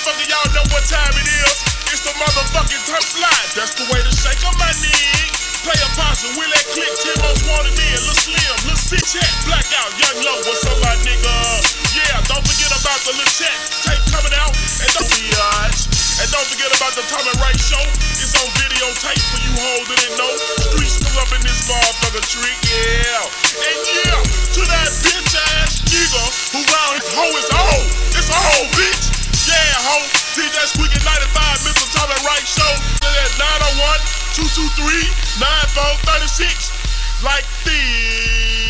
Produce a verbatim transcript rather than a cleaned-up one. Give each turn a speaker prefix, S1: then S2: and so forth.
S1: motherfucker, y'all know what time it is. It's the motherfucking top slide. That's the way to shake 'em, my nigga. Play a possum, Will that click, Timo's wanted in. Lil' Slim, Lil' Sit Chat, Blackout, Young Low, what's up, my nigga? Yeah, don't forget about the Lil' Chat tape coming out, and don't be odds. And don't forget about the Tom and Ray show. It's on videotape for you hoes that didn't know. Streets still up in this motherfucker tree, yeah. And yeah, to that bitch ass nigga who round his hoe is old. It's a hoe, bitch. Yeah, hoe. D J Squeaky ninety-five, Mister Tom and Ray show. At nine oh one, two two three, nine four three six. Like this.